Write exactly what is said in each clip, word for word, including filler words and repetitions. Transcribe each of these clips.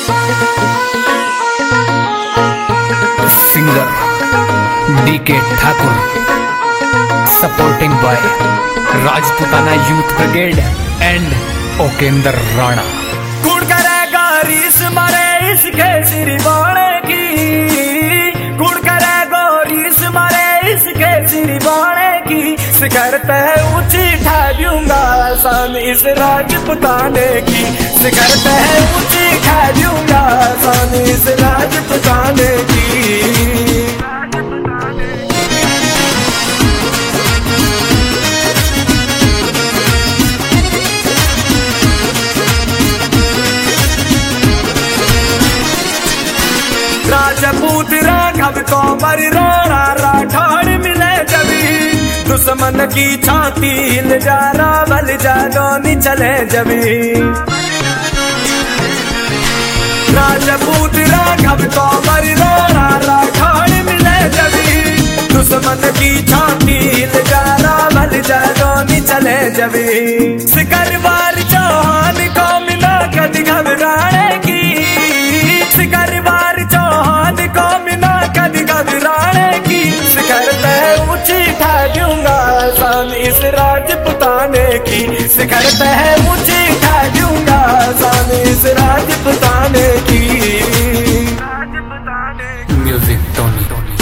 Singer D K Thakur, supporting by Rajputana youth brigade and Okendra Rana. कौन करेगा रीस मारे इसके सिर बाणे की, कौन करेगा रीस मारे इसके सिर बाणे की। सिकरते है ऊंची ठा दूंगा शान इस राजपूताने की, सिकरते है ऊंची ठा दूंगा शान इस राजपूताने की। राजपूत राघव कोमर रोड़ा राठौड़ मिले जबी, दुश्मन की छाती हिल जा रावल जादोनी चले जबी। राजपूत राघव कोमर रोड़ा राठौड़ मिले जबी, दुश्मन की छाती हिल जा रावल जादोनी चले जबी। सिकरवार चौहान को मिला कद घबराने की, सिकरवार चौहान को मिला कद घबराने की। सिकरते है ऊंची ठा दूंगा शान इस राजपूताने की, सिकरते है ऊंची ठा दूंगा शान इस राजपूताने की। Music Tony.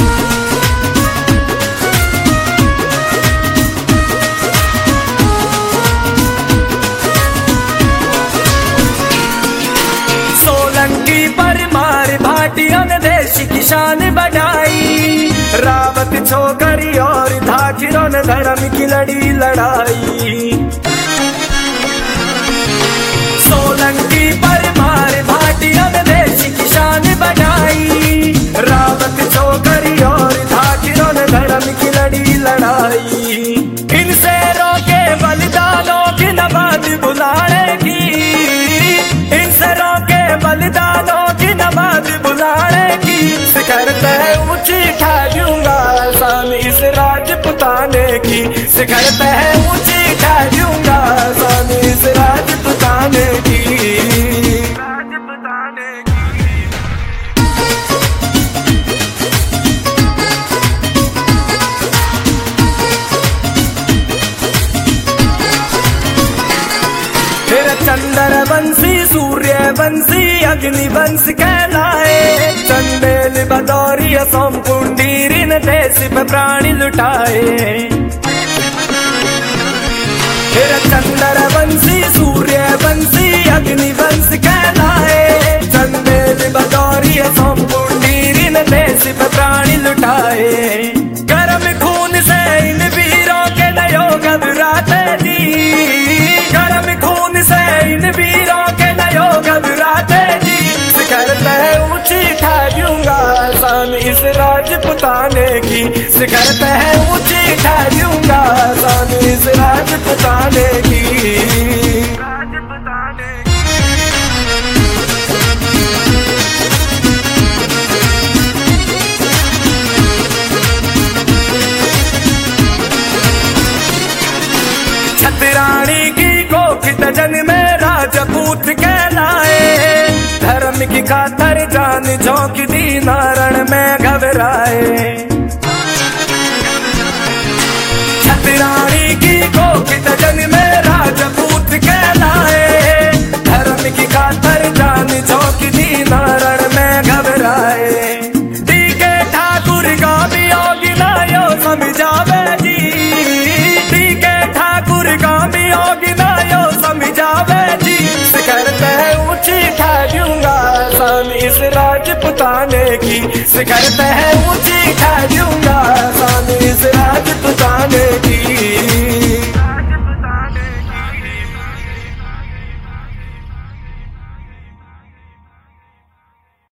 सोलंकी पर मार भाटियों ने देश की शान बढ़ाई, रावत छोकरी और धाकिरों ने धर्म की लड़ी लड़ाई। सोलंकी पर मार भाटियों ने देश की शान बढ़ाई, रावत छोकरी और धाकिरों ने धर्म की लड़ी लड़ाई। इन शेरों के बलिदानों की नवाज बुलाने की, इन शेरों के बलिदानों की नवाज बुलाने की। सिकरते है ऊंची ठा दूंगा शान इस राजपूताने की, सिकरते है ऊंची ठा दूंगा शान इस राजपूताने की। राजपूताने की। फिर चंद्र वंशी सूर्य वंशी अग्नि वंश कहलाए, चंदेल बदौरी सोम कुंडीरी ने देश पे प्राणी लुटाए। फिर चंद्र वंशी सूर्य वंशी अग्नि वंश कहलाए, चंदेल बदौरी सोम कुंडीरी ने देश पे प्राणी लुटाए। गर्म खून से इन वीरों के नयो घबराते जी, गर्म खून से इन वीरों के नयो घबराते जी। सिकरते है ऊंची ठा दूंगा शान इस राजपूताने की, सिकरते है ऊंची ठा दूंगा शान इस राजपूताने की। राजपूताने छतरानी की कोकित जन में राजपूत कहलाए, धर्म की खातर जान झोंक दी नारण में घबराए। छतरानी की कोकित जन में राजपूत कहलाए, धर्म की खातर जान झोंक दी नारण में घबराए। डी के ठाकुर का भी योगी नायो समझावे जी, डी के ठाकुर का भी योगी नायो समझावे जी। सिकरते है ऊंची ठा दूंगा शान इस राजपूताने की, सिकरते है ऊंची ठा दूंगा शान इस राजपूताने की।